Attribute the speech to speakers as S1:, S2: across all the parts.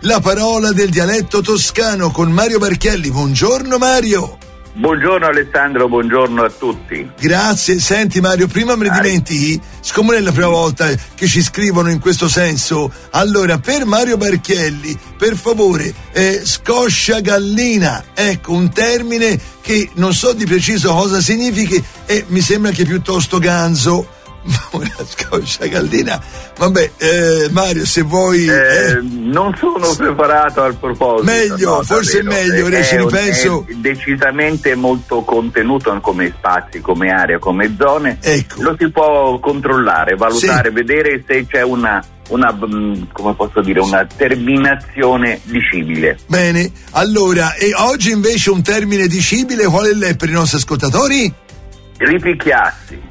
S1: La parola del dialetto toscano con Mario Barchielli. Buongiorno Mario.
S2: Buongiorno Alessandro, buongiorno a tutti.
S1: Grazie. Senti Mario, prima me ne dimentichi, siccome non è la prima volta che ci scrivono in questo senso, allora per Mario Barchielli, per favore, scoscia gallina, ecco un termine che non so di preciso cosa significhi e mi sembra che piuttosto ganzo. Una scoscia gallina, vabbè, Mario, se vuoi
S2: non sono preparato al proposito.
S1: Meglio, no, forse davvero, è meglio, ora ci ripenso.
S2: È decisamente molto contenuto come spazi, come area, come zone.
S1: Ecco.
S2: Lo si può controllare, valutare,
S1: sì,
S2: vedere se c'è una come posso dire, una terminazione dicibile.
S1: Bene, allora, e oggi invece un termine dicibile, qual è per i nostri ascoltatori?
S2: Ripicchiarsi.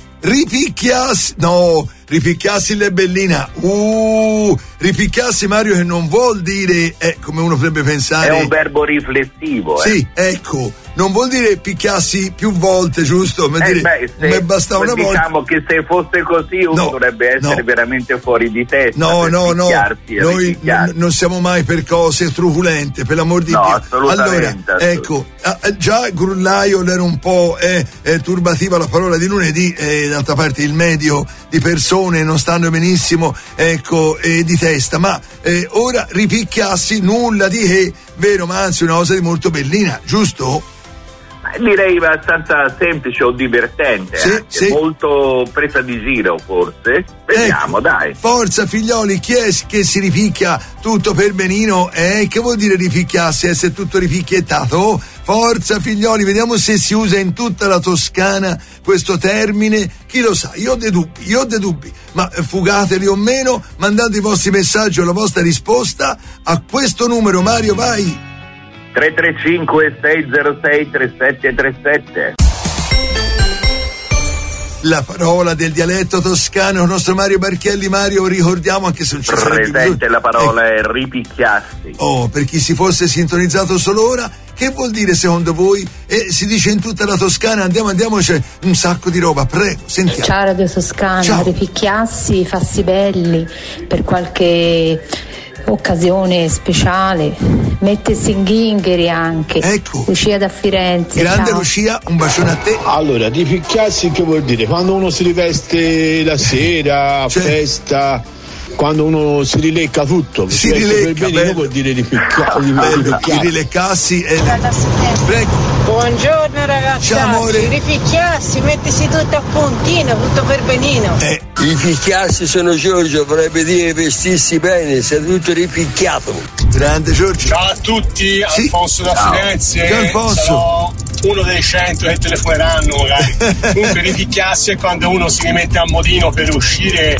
S1: Ripicchiarsi le bellina. Ripicchiarsi, Mario, che non vuol dire come uno potrebbe pensare.
S2: È un verbo riflessivo.
S1: Sì, ecco, non vuol dire picchiarsi più volte, giusto?
S2: Se
S1: basta una volta.
S2: Diciamo che se fosse così uno dovrebbe essere veramente fuori di testa.
S1: No, noi non siamo mai per cose truculente, per l'amor di Dio.
S2: Assolutamente.
S1: Allora, ecco, già Grullaio era un po' turbativa la parola di lunedì, d'altra parte il medio di persone non stanno benissimo, ecco, di testa, ma ora ripicchiarsi nulla di che, vero, ma anzi una cosa di molto bellina, giusto?
S2: Direi abbastanza semplice o divertente,
S1: sì.
S2: Molto presa di giro forse. Vediamo,
S1: ecco,
S2: dai.
S1: Forza figlioli, chi è che si ripicchia tutto per benino? Che vuol dire ripicchiarsi? Essere tutto ripicchiettato? Forza figlioli, vediamo se si usa in tutta la Toscana questo termine. Chi lo sa? Io ho dei dubbi, ma fugateli o meno, mandate i vostri messaggi o la vostra risposta a questo numero. Mario, vai!
S2: 335 606 3737.
S1: La parola del dialetto toscano, il nostro Mario Barchielli. Mario, ricordiamo, anche se non ci sarebbe
S2: presente, la parola è ripicchiarsi.
S1: Per chi si fosse sintonizzato solo ora, che vuol dire secondo voi? Si dice in tutta la Toscana, andiamo, c'è un sacco di roba, prego, sentiamo.
S3: Ciao Radio Toscana. Ciao. Ripicchiarsi, farsi belli per qualche occasione speciale, mettersi in ghingheri anche.
S1: Ecco.
S3: Lucia da Firenze.
S1: Grande
S3: ciao.
S1: Lucia, un bacione a te.
S4: Allora, ripicchiarsi che vuol dire? Quando uno si riveste la sera a festa, quando uno si rilecca tutto,
S1: si rilecca,
S4: vuol dire ripicchiarsi.
S1: Rileccarsi prego.
S5: Buongiorno ragazzi.
S1: Ciao amore.
S5: Ripicchiarsi, mettersi tutto a puntino, tutto per benino.
S6: Ripicchiarsi, sono Giorgio, vorrebbe dire vestirsi bene, sei tutto ripicchiato.
S1: Grande Giorgio.
S7: Ciao a tutti, Alfonso da Firenze.
S1: Ciao Alfonso.
S7: Sarò uno dei 100 che telefoneranno magari. Comunque ripicchiarsi è quando uno si rimette a modino per uscire,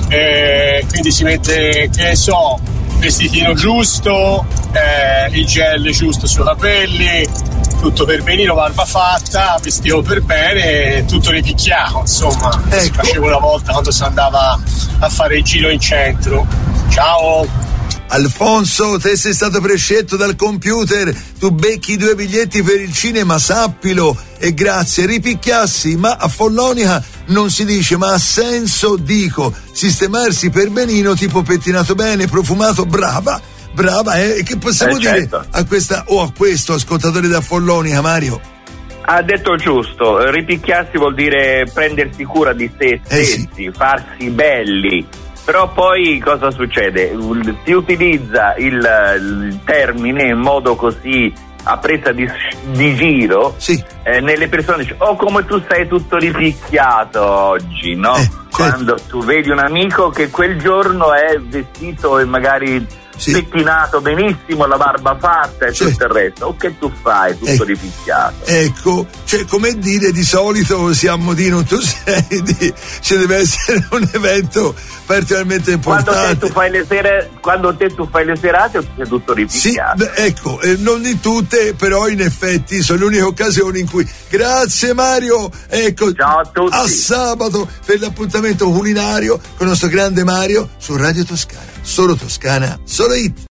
S7: quindi si mette, che so, vestitino giusto, il gel giusto sui capelli, tutto per benino, barba fatta, vestito per bene, tutto ripicchiato, insomma. Si faceva una volta quando si andava a fare il giro in centro. Ciao.
S1: Alfonso, te sei stato prescelto dal computer, tu becchi 2 biglietti per il cinema, sappilo, e grazie. Ripicchiarsi, ma a Follonica non si dice, ma ha senso, dico, sistemarsi per benino, tipo pettinato bene, profumato, brava, che possiamo dire a questa o a questo ascoltatore da Follonica, Mario?
S2: Ha detto giusto, ripicchiarsi vuol dire prendersi cura di se stessi, farsi belli. Però poi cosa succede? Si utilizza il termine in modo così a presa di giro, nelle persone dice, come tu sei tutto ripicchiato oggi, no? Quando tu vedi un amico che quel giorno è vestito e magari pettinato benissimo, la barba fatta e tutto il resto, o che tu fai tutto ripicchiato.
S1: Ecco, cioè come dire, di solito siamo di non tu sei ci deve essere un evento particolarmente importante.
S2: Quando te tu fai le serate sei tutto ripicchiato.
S1: Sì, ecco, non di tutte, però in effetti sono le uniche occasioni in cui. Grazie Mario, ecco.
S2: Ciao a tutti.
S1: A sabato per l'appuntamento culinario con il nostro grande Mario su Radio Toscana. Solo Toscana, solo hit.